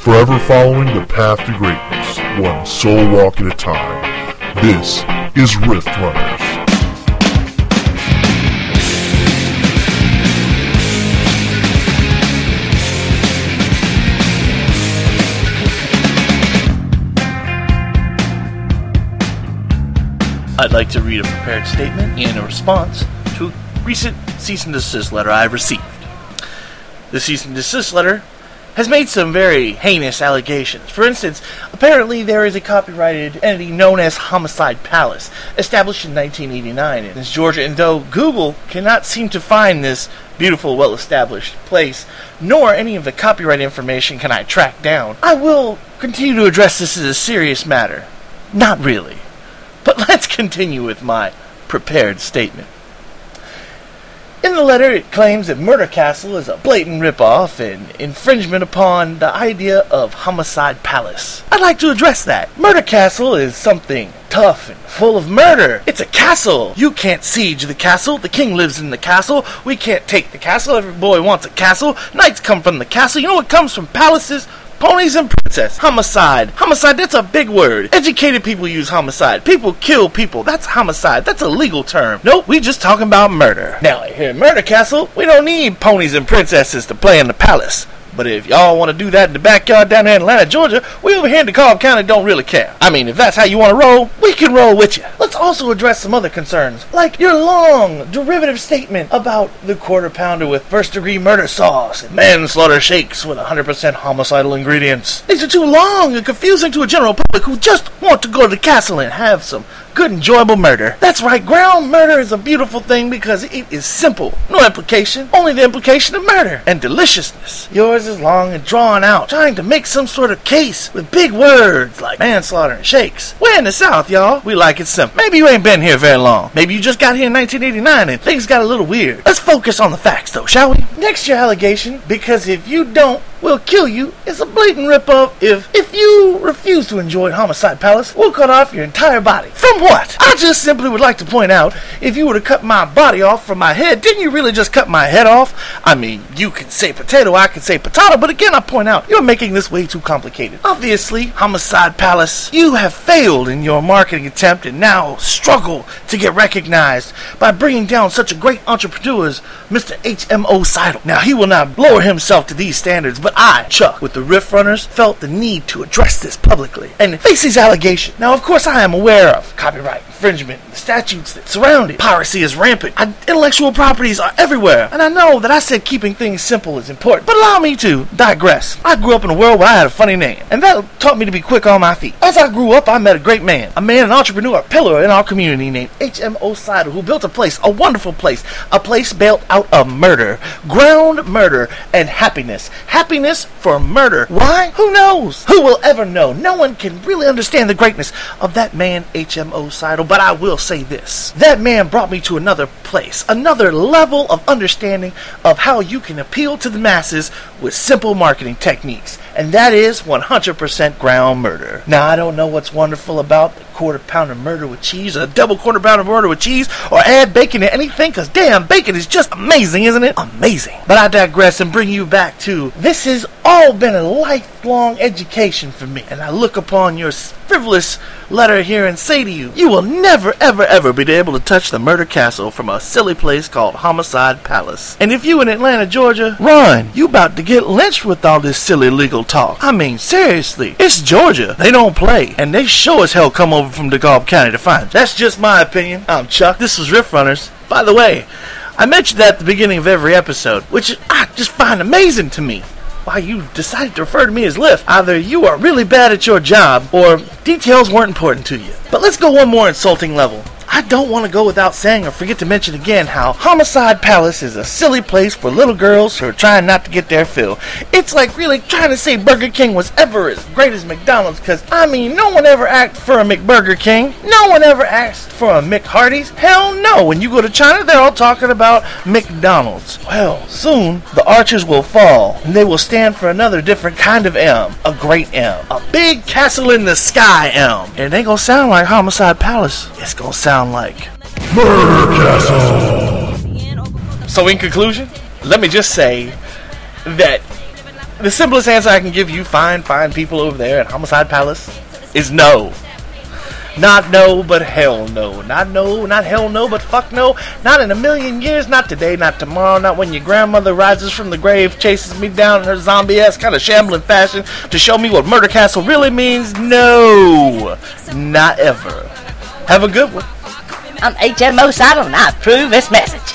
forever following the path to greatness, one soul walk at a time. This is Rift Runners. I'd like to read a prepared statement in response to a recent cease and desist letter I've received. The cease and desist letter has made some very heinous allegations. For instance, apparently there is a copyrighted entity known as Homicide Palace, established in 1989 in Georgia, and though Google cannot seem to find this beautiful, well-established place, nor any of the copyright information can I track down, I will continue to address this as a serious matter. Not really. But let's continue with my prepared statement. In the letter, it claims that Murder Castle is a blatant ripoff and infringement upon the idea of Homicide Palace. I'd like to address that. Murder Castle is something tough and full of murder. It's a castle. You can't siege the castle. The king lives in the castle. We can't take the castle. Every boy wants a castle. Knights come from the castle. You know what comes from palaces? Ponies and princess. Homicide. Homicide, that's a big word. Educated people use homicide. People kill people. That's homicide. That's a legal term. Nope, we just talking about murder. Now, here in Murder Castle, we don't need ponies and princesses to play in the palace. But if y'all want to do that in the backyard down there in Atlanta, Georgia, we over here in DeKalb County don't really care. I mean, if that's how you want to roll, we can roll with you. Let's also address some other concerns, like your long, derivative statement about the quarter pounder with first-degree murder sauce and manslaughter shakes with 100% homicidal ingredients. These are too long and confusing to a general public who just want to go to the castle and have some good, enjoyable murder. That's right, ground murder is a beautiful thing because it is simple. No implication, only the implication of murder and deliciousness. Yours is long and drawn out, trying to make some sort of case with big words like manslaughter and shakes. We're in the South, y'all. We like it simple. Maybe you ain't been here very long. Maybe you just got here in 1989 and things got a little weird. Let's focus on the facts, though, shall we? Next, your allegation, because if you don't, we'll kill you, is a blatant ripoff. If you refuse to enjoy Homicide Palace, we'll cut off your entire body. From what? I just simply would like to point out, if you were to cut my body off from my head, didn't you really just cut my head off? I mean, you can say potato, I can say potato, but again, I point out, you're making this way too complicated. Obviously, Homicide Palace, you have failed in your marketing attempt and now struggle to get recognized by bringing down such a great entrepreneur as Mr. HMO Seidel. Now, he will not lower himself to these standards, but I, Chuck, with the Rift Runners, felt the need to address this publicly and face these allegations. Now, of course, I am aware of copyright infringement and the statutes that surround it. Piracy is rampant. Intellectual properties are everywhere. And I know that I said keeping things simple is important, but allow me to digress. I grew up in a world where I had a funny name, and that taught me to be quick on my feet. As I grew up, I met a great man, an entrepreneur, a pillar in our community named HMO Seidel, who built a place, a wonderful place, a place built out of murder, ground murder, and happiness. Happiness for murder. Why? Who knows? Who will ever know? No one can really understand the greatness of that man, HMO Seidel, but I will say this. That man brought me to another place, another level of understanding of how you can appeal to the masses with simple marketing techniques, and that is 100% ground murder. Now, I don't know what's wonderful about the quarter pounder murder with cheese, or a double quarter pounder murder with cheese, or add bacon to anything, because damn, bacon is just amazing, isn't it? Amazing. But I digress and bring you back to, this has all been a lifelong education for me, and I look upon your frivolous letter here and say to you, you will never, ever, ever be able to touch the Murder Castle from a silly place called Homicide Palace. And if you in Atlanta, Georgia, run. You about to get lynched with all this silly legal talk. I mean, seriously, it's Georgia. They don't play, and they sure as hell come over from DeKalb County to find you. That's just my opinion. I'm Chuck. This was Rift Runners. By the way, I mentioned that at the beginning of every episode, which I just find amazing to me. Why you decided to refer to me as Lift. Either you are really bad at your job, or details weren't important to you. But let's go one more insulting level. I don't want to go without saying or forget to mention again how Homicide Palace is a silly place for little girls who are trying not to get their fill. It's like really trying to say Burger King was ever as great as McDonald's, because, I mean, no one ever asked for a McBurger King. No one ever asked for a McHardee's. Hell no. When you go to China, they're all talking about McDonald's. Well, soon the arches will fall, and they will stand for another different kind of M. A great M. A big castle in the sky M. And it ain't gonna sound like Homicide Palace. It's gonna sound like Murder Castle. So in conclusion, let me just say that The simplest answer I can give you, fine people over there at Homicide Palace, is no. Not no, but hell no. Not no, not hell no, but fuck no. Not in a million years, not today, not tomorrow, not when your grandmother rises from the grave, chases me down in her zombie-ass kind of shambling fashion to show me what Murder Castle really means. No. Not ever. Have a good one. I'm HMO Silent and I approve this message.